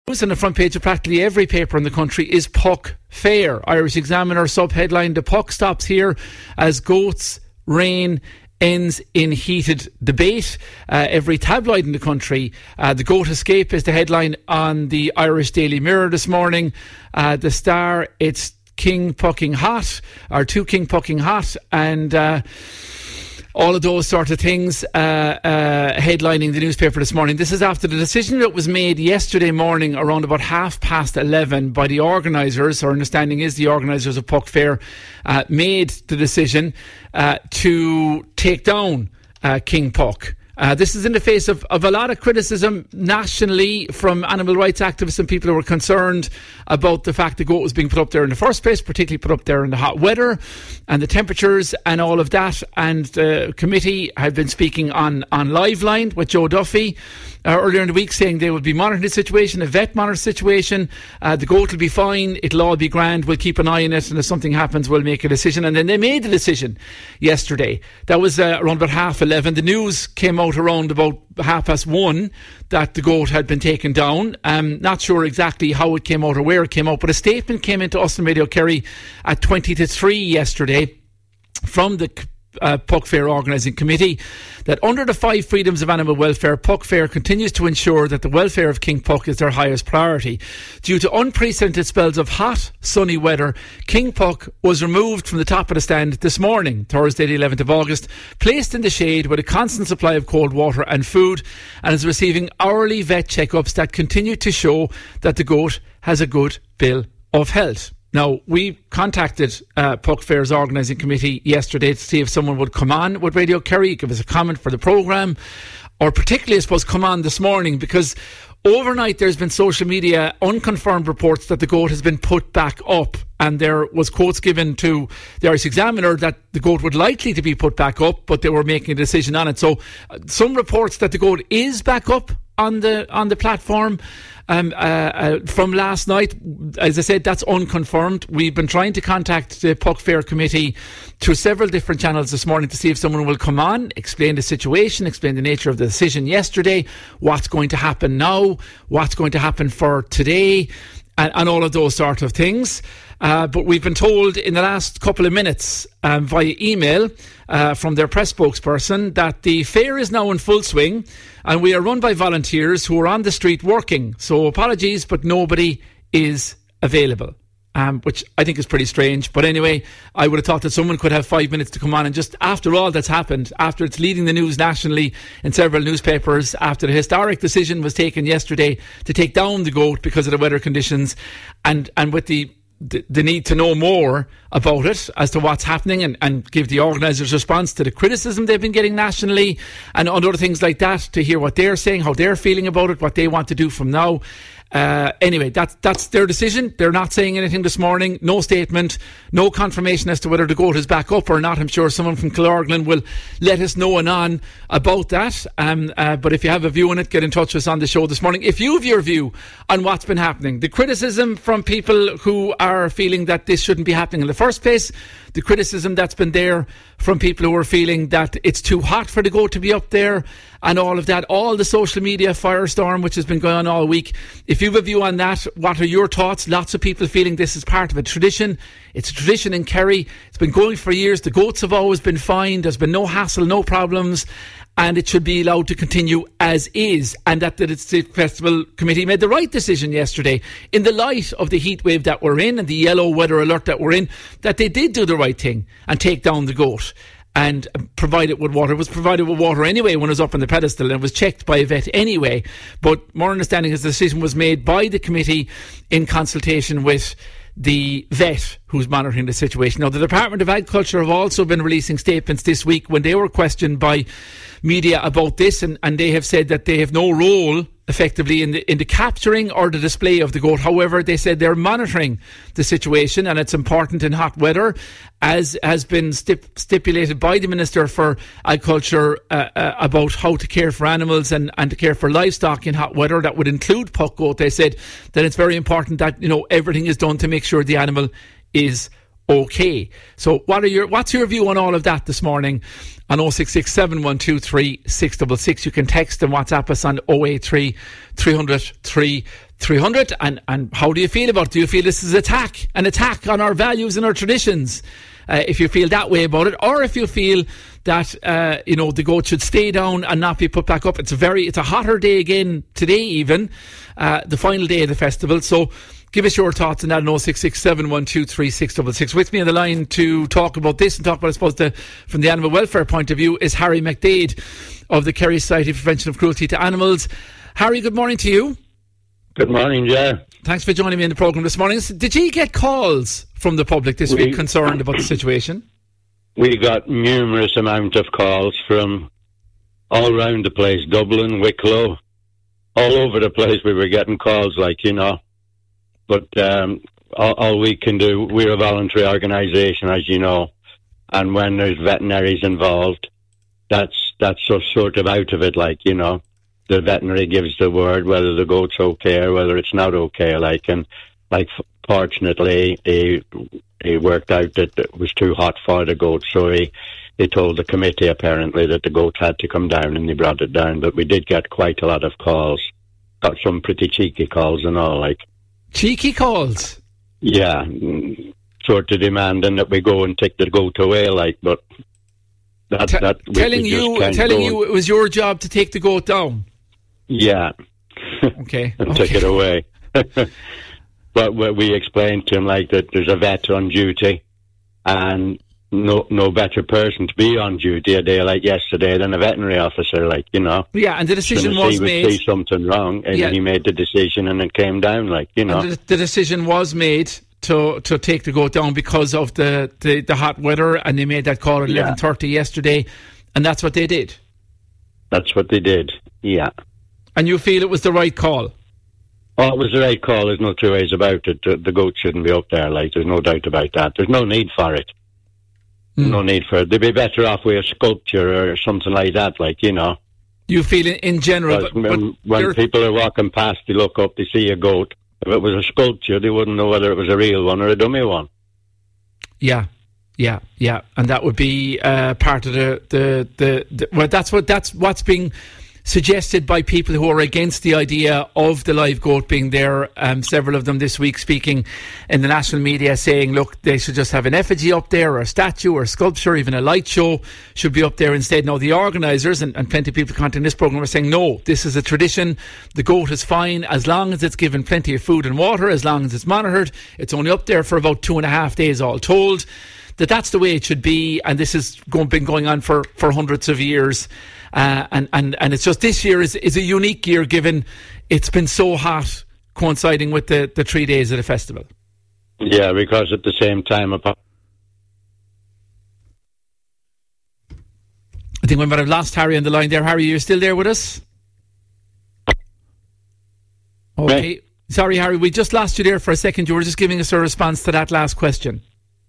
On the front page of practically every paper in the country is Puck Fair. Irish Examiner sub-headline, the Puck stops here as goats reign ends in heated debate. Every tabloid in the country, the goat escape is the headline on the Irish Daily Mirror this morning. The Star, it's King Pucking Hot, or two King Pucking Hot, and all of those sort of things headlining the newspaper this morning. This is after the decision that was made yesterday morning around about 11:30 by the organisers. Our understanding is the organisers of Puck Fair made the decision to take down King Puck. This is in the face of a lot of criticism nationally from animal rights activists and people who were concerned about the fact the goat was being put up there in the first place, particularly put up there in the hot weather and the temperatures and all of that. And the committee had been speaking on Liveline with Joe Duffy earlier in the week, saying they would be monitoring the situation, a vet monitor situation. The goat will be fine, it'll all be grand, we'll keep an eye on it, and if something happens we'll make a decision. And then they made the decision yesterday. That was around about 11:30. The news came out around about 1:30 that the goat had been taken down. Not sure exactly how it came out or where it came out, but a statement came into Austin Radio Kerry at 3:20 yesterday from the Puck Fair Organising Committee that under the 5 freedoms of animal welfare, Puck Fair continues to ensure that the welfare of King Puck is their highest priority. Due to unprecedented spells of hot, sunny weather, King Puck was removed from the top of the stand this morning, Thursday the 11th of August, placed in the shade with a constant supply of cold water and food, and is receiving hourly vet checkups that continue to show that the goat has a good bill of health. Now, we contacted Puck Fair's organising committee yesterday to see if someone would come on with Radio Kerry, give us a comment for the programme, or particularly, I suppose, come on this morning, because overnight there's been social media unconfirmed reports that the goat has been put back up, and there was quotes given to the Irish Examiner that the goat would likely to be put back up, but they were making a decision on it. So some reports that the goat is back up on the platform from last night. As I said, that's unconfirmed. We've been trying to contact the Puck Fair committee through several different channels this morning to see if someone will come on, explain the situation, explain the nature of the decision yesterday, what's going to happen now, what's going to happen for today, and all of those sort of things. But we've been told in the last couple of minutes via email from their press spokesperson that the fair is now in full swing and we are run by volunteers who are on the street working. So apologies, but nobody is available, which I think is pretty strange. But anyway, I would have thought that someone could have 5 minutes to come on and just, after all that's happened, after it's leading the news nationally in several newspapers, after the historic decision was taken yesterday to take down the goat because of the weather conditions, and with the need to know more about it as to what's happening and give the organisers' response to the criticism they've been getting nationally and other things like that, to hear what they're saying, how they're feeling about it, what they want to do from now. Anyway, that's their decision. They're not saying anything this morning. No statement, no confirmation as to whether the goat is back up or not. I'm sure someone from Killorglin will let us know anon about that. But if you have a view on it, get in touch with us on the show this morning. If you have your view on what's been happening, the criticism from people who are feeling that this shouldn't be happening in the first place, the criticism that's been there from people who are feeling that it's too hot for the goat to be up there, and all of that, all the social media firestorm which has been going on all week. If you have a view on that, what are your thoughts? Lots of people feeling this is part of a tradition. It's a tradition in Kerry. It's been going for years. The goats have always been fine. There's been no hassle, no problems, and it should be allowed to continue as is. And that the festival committee made the right decision yesterday, in the light of the heat wave that we're in and the yellow weather alert that we're in, that they did do the right thing and take down the goat and provide it with water. It was provided with water anyway when it was up on the pedestal, and it was checked by a vet anyway. But more understanding is the decision was made by the committee in consultation with the vet who's monitoring the situation. Now, the Department of Agriculture have also been releasing statements this week when they were questioned by media about this, and they have said that they have no role effectively in the capturing or the display of the goat. However, they said they're monitoring the situation, and it's important in hot weather, as has been stipulated by the Minister for Agriculture about how to care for animals and to care for livestock in hot weather. That would include puck goat. They said that it's very important that, you know, everything is done to make sure the animal is okay. So what's your view on all of that this morning? On 066 7123 666. You can text and WhatsApp us on 083 300 300. And how do you feel about it? Do you feel this is an attack on our values and our traditions? If you feel that way about it, or if you feel that the goat should stay down and not be put back up. It's a hotter day again today, even the final day of the festival. So give us your thoughts on that. 066 7123 666. With me on the line to talk about this and talk about, I suppose, from the animal welfare point of view, is Harry McDade of the Kerry Society for Prevention of Cruelty to Animals. Harry, good morning to you. Good morning, Joe. Thanks for joining me in the programme this morning. Did you get calls from the public this week concerned about the situation? We got numerous amount of calls from all around the place, Dublin, Wicklow, all over the place. We were getting calls, but all we can do, we're a voluntary organisation, as you know, and when there's veterinaries involved, that's sort of out of it, The veterinary gives the word whether the goat's okay or whether it's not okay, fortunately, he worked out that it was too hot for the goat, so he told the committee apparently that the goat had to come down, and he brought it down. But we did get quite a lot of calls, got some pretty cheeky calls and all, Cheeky calls? Yeah, sort of demanding that we go and take the goat away, but telling you it was your job to take the goat down. Yeah. Okay. And take it away. But we explained to him that there's a vet on duty, and no better person to be on duty a day like yesterday than a veterinary officer, Yeah, and the decision was made. He would see something wrong, and he made the decision, and it came down, And the decision was made to take the goat down because of the hot weather, and they made that call at 11:30 yesterday, and that's what they did. That's what they did. Yeah. And you feel it was the right call? Oh, it was the right call. There's no two ways about it. The goat shouldn't be up there. There's no doubt about that. There's no need for it. No need for it. They'd be better off with a sculpture or something like that. You feel in general, when people are walking past, they look up, they see a goat. If it was a sculpture, they wouldn't know whether it was a real one or a dummy one. Yeah, and that would be part of that's what's being suggested by people who are against the idea of the live goat being there. Several of them this week speaking in the national media saying, look, they should just have an effigy up there, or a statue or a sculpture, even a light show should be up there instead. Now, the organisers and plenty of people contacting this programme are saying, no, this is a tradition. The goat is fine as long as it's given plenty of food and water, as long as it's monitored. It's only up there for about 2.5 days all told. That's the way it should be, and this has been going on for hundreds of years. And it's just this year is a unique year, given it's been so hot, coinciding with the 3 days of the festival. Yeah, because at the same time, I think we might have lost Harry on the line there. Harry, you're still there with us? Okay. Me? Sorry, Harry, we just lost you there for a second. You were just giving us a response to that last question.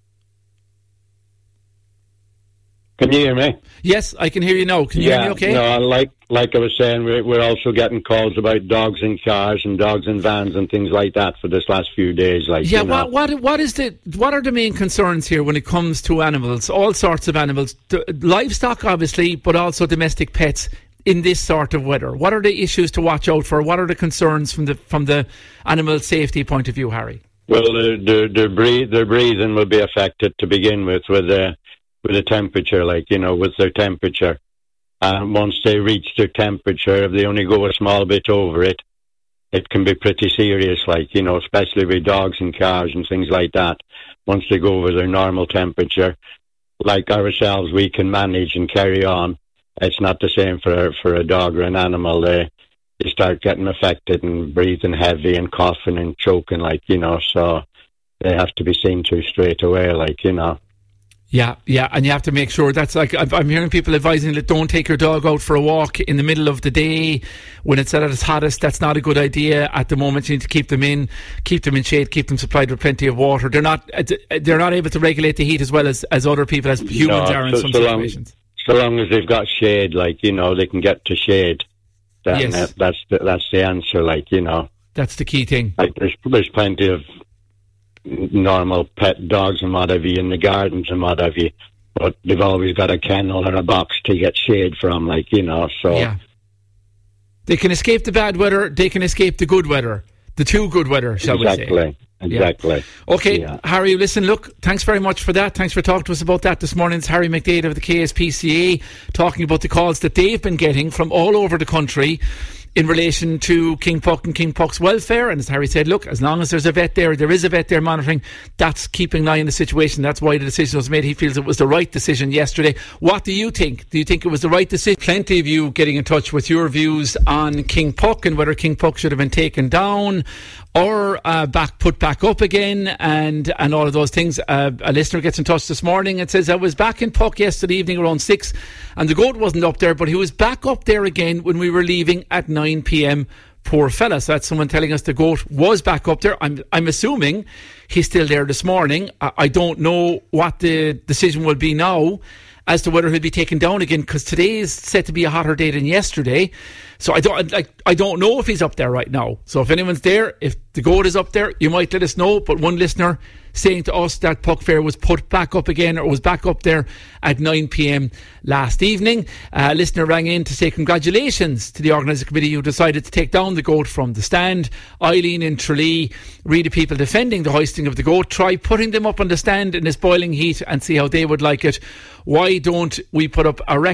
Can you hear me? Yes, I can hear you now. Can you hear me okay? No, like I was saying, we're also getting calls about dogs in cars and dogs in vans and things like that for this last few days. What are the main concerns here when it comes to animals? All sorts of animals, livestock obviously, but also domestic pets in this sort of weather. What are the issues to watch out for? What are the concerns from the animal safety point of view, Harry? Well, their breathing will be affected to begin with the temperature, with their temperature. And once they reach their temperature, if they only go a small bit over it, it can be pretty serious, especially with dogs and cars and things like that. Once they go over their normal temperature, like ourselves, we can manage and carry on. It's not the same for a dog or an animal. They start getting affected and breathing heavy and coughing and choking, so they have to be seen to straight away, Yeah, and you have to make sure that's I'm hearing people advising that don't take your dog out for a walk in the middle of the day when it's at its hottest. That's not a good idea at the moment. You need to keep them in shade, keep them supplied with plenty of water. They're not able to regulate the heat as well as other people, as humans are in some situations. So long as they've got shade, they can get to shade. Then yes. That's the answer, That's the key thing. There's plenty of normal pet dogs and what have you in the gardens and what have you. But they've always got a kennel or a box to get shade from, so... Yeah. They can escape the bad weather, they can escape the good weather. The too good weather, shall we say. Exactly. Yeah. Okay, Harry, listen, look, thanks very much for that. Thanks for talking to us about that this morning. It's Harry McDade of the KSPCA talking about the calls that they've been getting from all over the country in relation to King Puck and King Puck's welfare. And as Harry said, look, as long as there's a vet there is a vet there monitoring, that's keeping an eye on the situation. That's why the decision was made. He feels it was the right decision yesterday. What do you think? Do you think it was the right decision? Plenty of you getting in touch with your views on King Puck and whether King Puck should have been taken down or put back up again and all of those things. A listener gets in touch this morning and says, I was back in Puck yesterday evening around 6 and the goat wasn't up there, but he was back up there again when we were leaving at 9 p.m. Poor fella. So that's someone telling us the goat was back up there. I'm assuming he's still there this morning. I don't know what the decision will be now as to whether he'll be taken down again, because today is set to be a hotter day than yesterday. So I don't know if he's up there right now. So if anyone's there, if the goat is up there, you might let us know. But one listener saying to us that Puck Fair was put back up again, or was back up there at 9 p.m. last evening. A listener rang in to say congratulations to the organising committee who decided to take down the goat from the stand. Eileen in Tralee, read the people defending the hoisting of the goat. Try putting them up on the stand in this boiling heat and see how they would like it. Why don't they put up a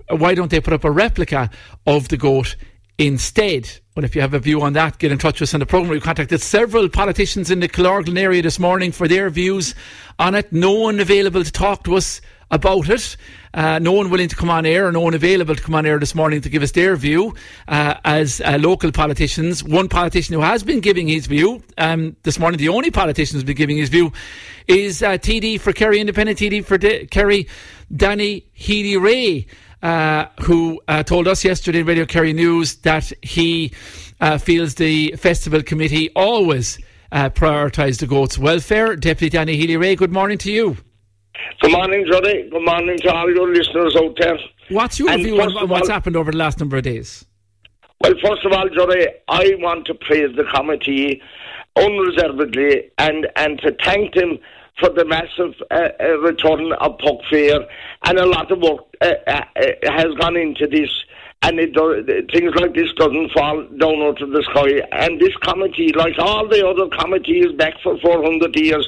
replica of the goat instead? Well, if you have a view on that, get in touch with us on the programme. We've contacted several politicians in the Killorglin area this morning for their views on it. No one available to talk to us about it. No one willing to come on air, or no one available to come on air this morning to give us their view as local politicians. One politician who has been giving his view this morning, the only politician who's been giving his view, is TD for Kerry, Independent TD for Kerry, Danny Healy-Rae. Who told us yesterday in Radio Kerry News that he feels the festival committee always prioritise the goat's welfare. Deputy Danny Healy-Rae, good morning to you. Good morning, Jody. Good morning to all your listeners out there. What's your view on what's happened over the last number of days? Well, first of all, Jody, I want to praise the committee unreservedly and to thank them for the massive return of Puck Fair, and a lot of work has gone into this, and things like this doesn't fall down out of the sky. And this committee, like all the other committees back for 400 years,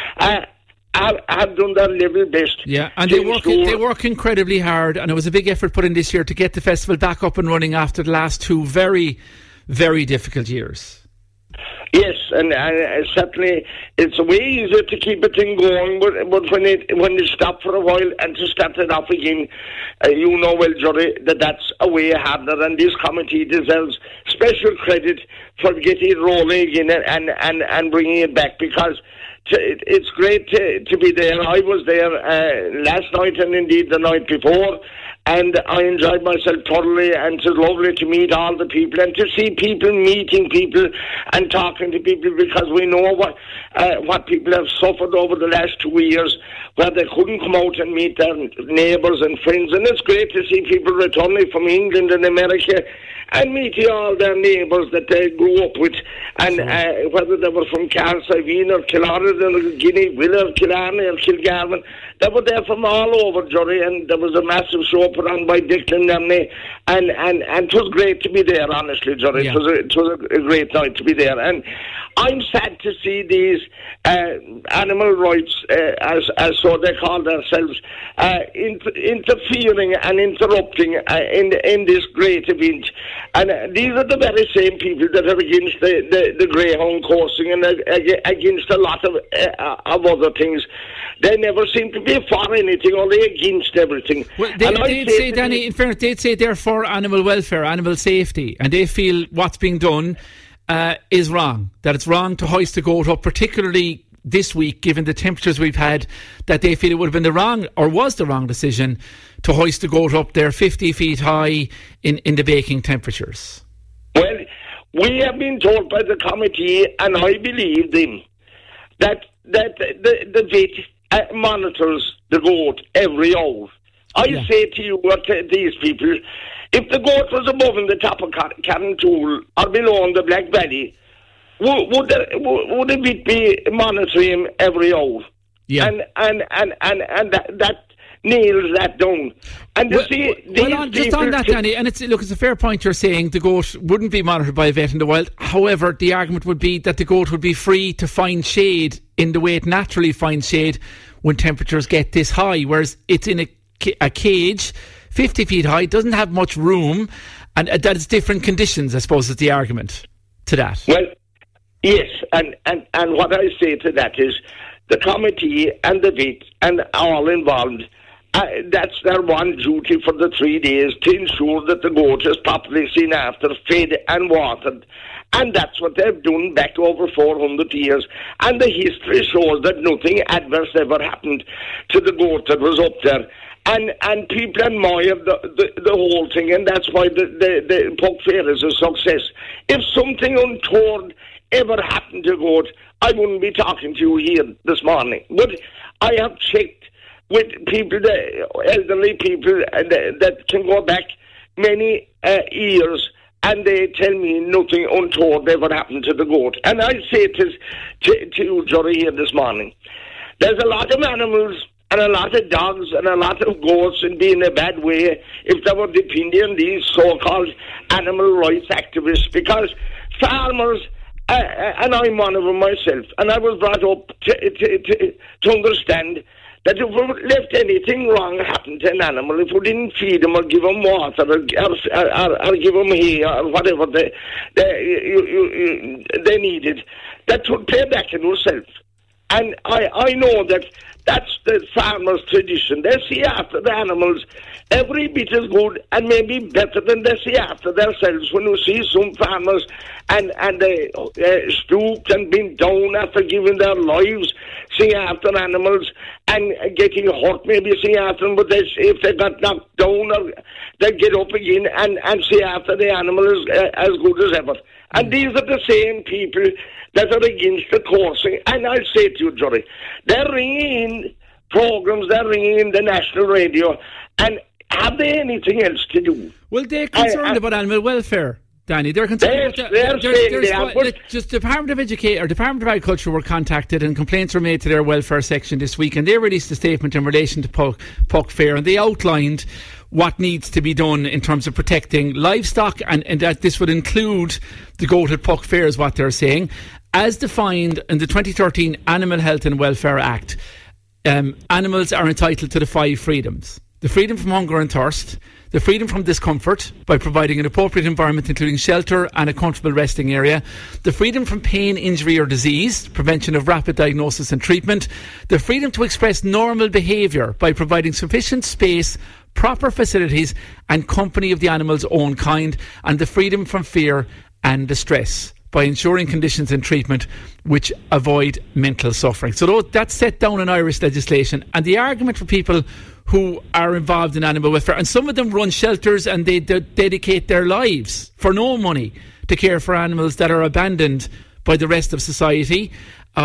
have done their level best. Yeah, and they work incredibly hard, and it was a big effort put in this year to get the festival back up and running after the last two very, very difficult years. Yes, and certainly it's way easier to keep a thing going, but when you stop for a while and to start it off again, you know well, Jody, that's a way harder, and this committee deserves special credit for getting it rolling again and bringing it back, because it's great to be there. I was there last night and indeed the night before, and I enjoyed myself thoroughly, and it was lovely to meet all the people and to see people meeting people and talking to people, because we know what people have suffered over the last 2 years, where they couldn't come out and meet their neighbours and friends. And it's great to see people returning from England and America and meeting all their neighbours that they grew up with, and whether they were from Carlsiveen or Killorglin or Guinea, Willer, Killarney or Kilgarvan, they were there from all over, Jory, and there was a massive show put on by Declan Nemney, and it was great to be there, honestly, Jory. Yeah. It was a great night to be there, and I'm sad to see these animal rights, as so they call themselves, interfering and interrupting in this great event. And these are the very same people that are against the greyhound coursing and against a lot of other things. They never seem to be for anything, or they're against everything. Well, they'd say, Danny, in fairness, they'd say they're for animal welfare, animal safety, and they feel what's being done is wrong, that it's wrong to hoist the goat up, particularly this week, given the temperatures we've had, that they feel it would have been the wrong decision to hoist the goat up there 50 feet high in the baking temperatures. Well, we have been told by the committee, and I believe them, that the vet monitors the goat every hour. I say to you, to these people, if the goat was above in the top of Carntool or below in the Black Valley, would it be monitoring him every hour? Yeah. And that nails that down. And just on that, Danny, and it's a fair point you're saying. The goat wouldn't be monitored by a vet in the wild. However, the argument would be that the goat would be free to find shade in the way it naturally finds shade when temperatures get this high, whereas it's in a cage 50 feet high, doesn't have much room, and that is different conditions, I suppose, is the argument to that. Well, yes, and what I say to that is the committee and the vet and all involved, that's their one duty for the 3 days, to ensure that the goat is properly seen after, fed and watered. And that's what they've done back over 400 years. And the history shows that nothing adverse ever happened to the goat that was up there. And people admire the whole thing, and that's why the Puck Fair is a success. If something untoward ever happened to goat, I wouldn't be talking to you here this morning. But I have checked with people, the elderly people that can go back many years, and they tell me nothing untoward ever happened to the goat. And I say to you, Jory, here this morning, there's a lot of animals and a lot of dogs and a lot of goats and be in a bad way if they were depending on these so-called animal rights activists, because farmers, and I'm one of them myself, and I was brought up to understand that if we left anything wrong happen to an animal, if we didn't feed them or give them water or give them hay or whatever they needed, that would pay back in itself. And I know that that's the farmers' tradition. They see after the animals every bit as good and maybe better than they see after themselves. When you see some farmers and they stooped and been down after giving their lives, seeing after animals and getting hurt, maybe seeing after them, but if they got knocked down, or they get up again and see after the animal as good as ever. And these are the same people that are against the coursing. And I'll say to you, Jory, they're ringing in programs, they're ringing in the national radio, and have they anything else to do? Well, they're concerned about animal welfare, Danny. They're concerned about that. Just Department of Education or Department of Agriculture were contacted, and complaints were made to their welfare section this week, and they released a statement in relation to Puck Fair, and they outlined what needs to be done in terms of protecting livestock, and that this would include the goat at Puck Fair, is what they're saying. As defined in the 2013 Animal Health and Welfare Act, animals are entitled to the 5 freedoms: the freedom from hunger and thirst, the freedom from discomfort by providing an appropriate environment including shelter and a comfortable resting area, the freedom from pain, injury or disease, prevention of rapid diagnosis and treatment, the freedom to express normal behaviour by providing sufficient space, proper facilities and company of the animal's own kind, and the freedom from fear and distress by ensuring conditions and treatment which avoid mental suffering. So that's set down in Irish legislation, and the argument for people who are involved in animal welfare, and some of them run shelters and they dedicate their lives for no money to care for animals that are abandoned by the rest of society,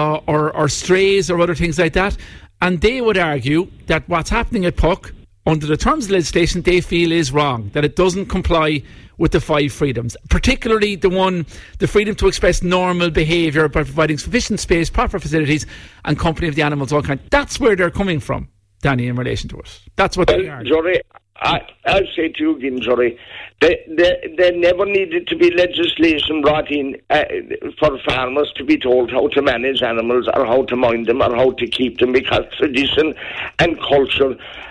or strays or other things like that, and they would argue that what's happening at Puck under the terms of the legislation they feel is wrong, that it doesn't comply with the 5 freedoms, particularly the freedom to express normal behaviour by providing sufficient space, proper facilities and company of the animals, all kind. That's where they're coming from, Danny, in relation to it. That's what they are. Jory, I'll say to you again, Jory, there never needed to be legislation brought in for farmers to be told how to manage animals or how to mind them or how to keep them, because tradition and culture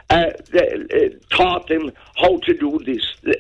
taught them how to do this.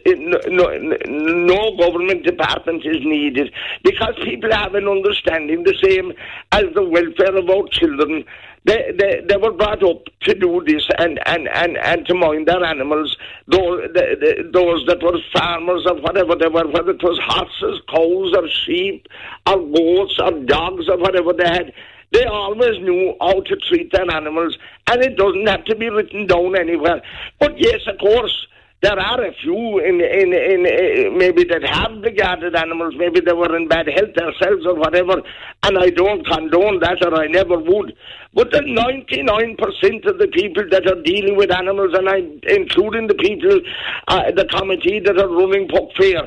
No government department is needed, because people have an understanding, the same as the welfare of our children. They were brought up to do this and to mind their animals, those that were farmers or whatever they were, whether it was horses, cows or sheep or goats or dogs or whatever they had. They always knew how to treat their animals, and it doesn't have to be written down anywhere. But yes, of course, there are a few in maybe that have regarded animals, maybe they were in bad health themselves or whatever, and I don't condone that, or I never would. But the 99% of the people that are dealing with animals, and including the people, the committee that are running Puck Fair,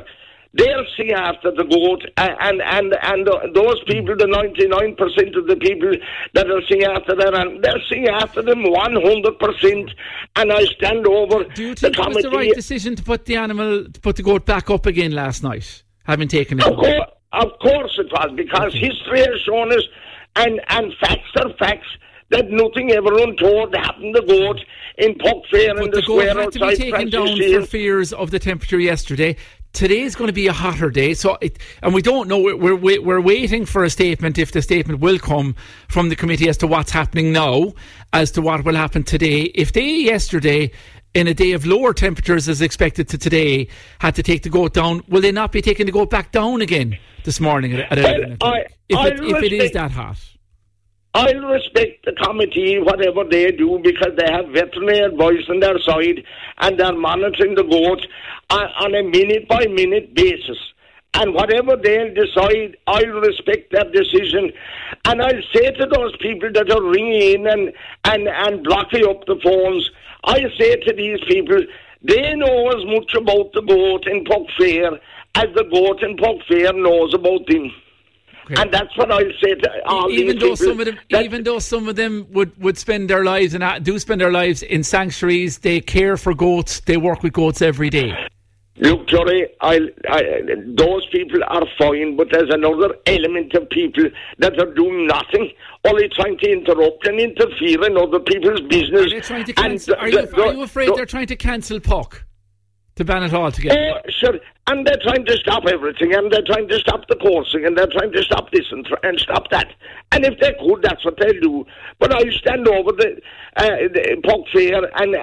they'll see after the goat, and those people, the 99% of the people that will see after that, and they'll see after them 100%. And I stand over. Do you think it was the right decision to put the goat back up again last night, having taken it? Of course it was, because history has shown us, and facts are facts, that nothing ever untoward happened to the goat in Puck Fair and the square outside Francis. But the goat had to be taken down for fears of the temperature yesterday. Today is going to be a hotter day, and we don't know. We're waiting for a statement, if the statement will come from the committee, as to what's happening now, as to what will happen today. If they yesterday, in a day of lower temperatures as expected to today, had to take the goat down, will they not be taking the goat back down again this morning at 11 o'clock? If it is that hot. I'll respect the committee, whatever they do, because they have veterinary advice on their side, and they're monitoring the goat on a minute-by-minute basis. And whatever they'll decide, I'll respect their decision. And I'll say to those people that are ringing in and blocking up the phones, I'll say to these people, they know as much about the goat in Puck Fair as the goat in Puck Fair knows about them. Okay. And that's what I'll say to all these people. Even though some of them would spend their lives and do spend their lives in sanctuaries, they care for goats, they work with goats every day. Look, Johnny, those people are fine, but there's another element of people that are doing nothing, only trying to interrupt and interfere in other people's business. Are they trying to cancel? Are you afraid they're trying to cancel Puck? To ban it altogether? Oh, sure. And they're trying to stop everything, and they're trying to stop the coursing, and they're trying to stop this and stop that. And if they could, that's what they'll do. But I stand over the Puck Fair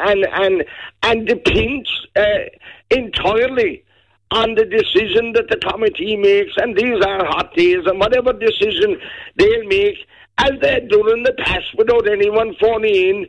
and depends entirely on the decision that the committee makes, and these are hot days, and whatever decision they'll make, as they've done in the past, without anyone phoning in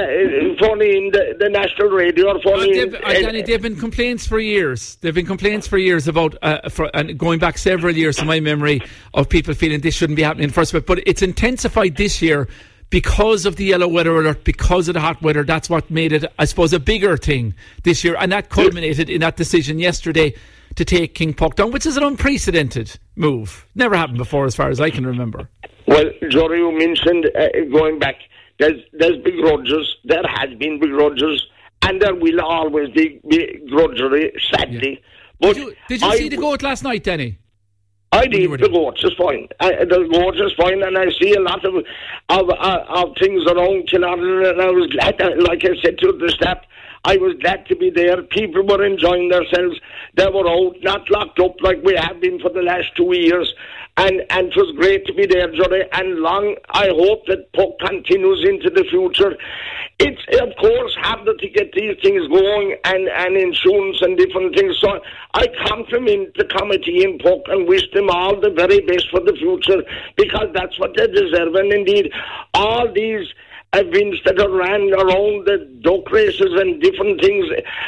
the national radio or phoning in. Danny, they've been complaints for years. They've been complaints for years about, and going back several years to my memory, of people feeling this shouldn't be happening in the first place. But it's intensified this year because of the yellow weather alert, because of the hot weather. That's what made it, I suppose, a bigger thing this year. And that culminated in that decision yesterday to take King Puck down, which is an unprecedented move. Never happened before, as far as I can remember. Well, Jory, you mentioned going back, there's begrudges, there has been begrudges, and there will always be begrudgery, sadly. Yeah. But did you see the goat last night, Danny? I did. The goat is fine. The goat is fine, and I see a lot of things around Killarney, and I was glad, like I said to the staff, I was glad to be there. People were enjoying themselves. They were out, not locked up like we have been for the last 2 years. And it was great to be there, Johnny. And I hope that Puck continues into the future. It's, of course, harder to get these things going and insurance and different things. So I compliment the committee in Puck and wish them all the very best for the future, because that's what they deserve. And indeed, all these events that are ran around the duck races and different things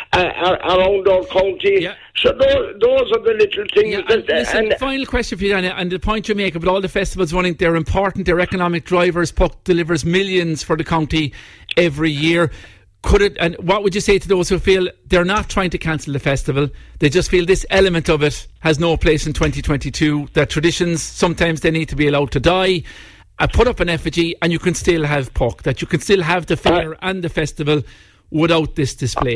around our county. Yeah. So those are the little things. Yeah, listen, final question for you, Dana, and the point you make about all the festivals running, they're important, they're economic drivers. Puck delivers millions for the county every year. And what would you say to those who feel they're not trying to cancel the festival, they just feel this element of it has no place in 2022, that traditions, sometimes they need to be allowed to die? Put up an effigy and you can still have Puck, that you can still have the fair and the festival without this display.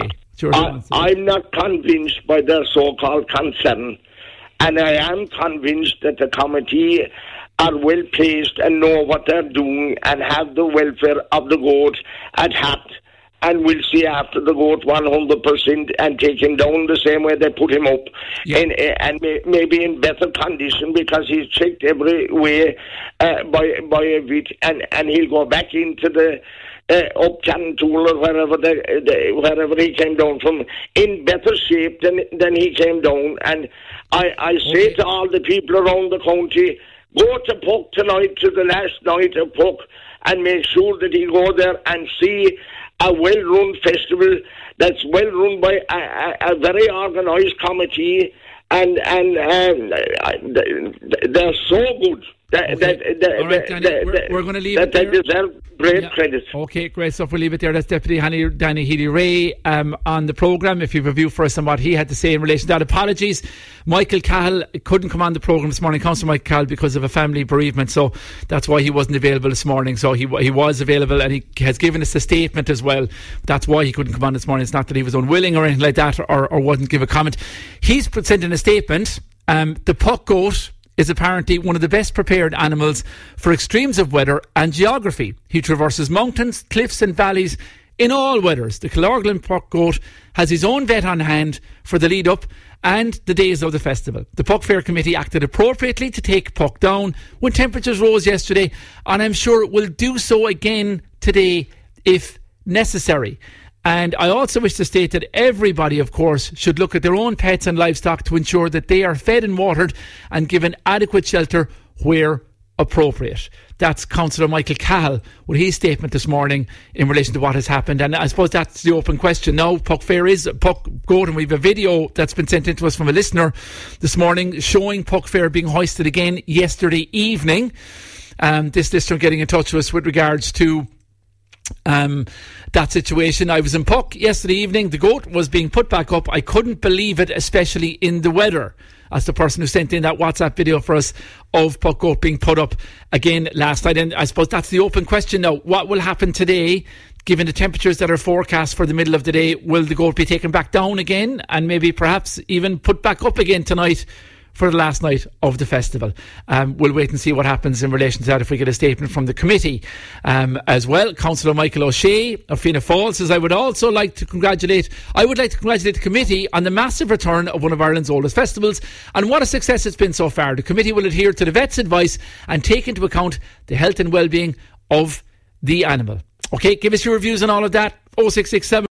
I'm not convinced by their so-called concern, and I am convinced that the committee are well placed and know what they're doing and have the welfare of the goat at heart, and will see after the goat 100% and take him down the same way they put him up, and maybe in better condition, because he's checked every way by a vet, and he'll go back into the up Cantoul or wherever he came down from in better shape than he came down. And I say to all the people around the county, go to Puck tonight, to the last night of Puck, and make sure that you go there and see a well-run festival that's well-run by a very organised committee, and they're so good. We're going to leave it there. They deserve great credit. Okay, great stuff. We'll leave it there. That's Deputy Danny Healy-Rae on the programme. If you have a view for us on what he had to say in relation to that. Apologies, Michael Cahill couldn't come on the programme this morning, Councillor Michael Cahill, because of a family bereavement, so that's why he wasn't available this morning. So he was available, and he has given us a statement as well. That's why he couldn't come on this morning. It's not that he was unwilling or anything like that, or wouldn't give a comment. He's sent in a statement. The puck goat is apparently one of the best prepared animals for extremes of weather and geography. He traverses mountains, cliffs and valleys in all weathers. The Killorglin puck goat has his own vet on hand for the lead up and the days of the festival. The Puck Fair Committee acted appropriately to take Puck down when temperatures rose yesterday, and I'm sure will do so again today if necessary. And I also wish to state that everybody, of course, should look at their own pets and livestock to ensure that they are fed and watered and given adequate shelter where appropriate. That's Councillor Michael Cahill with his statement this morning in relation to what has happened. And I suppose that's the open question now. Puck Fair is Puck Goat, and we have a video that's been sent in to us from a listener this morning showing Puck Fair being hoisted again yesterday evening. This listener getting in touch with us with regards to that situation. I was in Puck yesterday evening. The goat was being put back up. I couldn't believe it, especially in the weather. As the person who sent in that WhatsApp video for us of Puck Goat being put up again last night. And I suppose that's the open question now. What will happen today, given the temperatures that are forecast for the middle of the day? Will the goat be taken back down again and maybe perhaps even put back up again tonight for the last night of the festival? We'll wait and see what happens in relation to that if we get a statement from the committee as well. Councillor Michael O'Shea of Fianna Fáil says, I would like to congratulate the committee on the massive return of one of Ireland's oldest festivals, and what a success it's been so far. The committee will adhere to the vet's advice and take into account the health and well-being of the animal. Okay, give us your reviews on all of that. 0667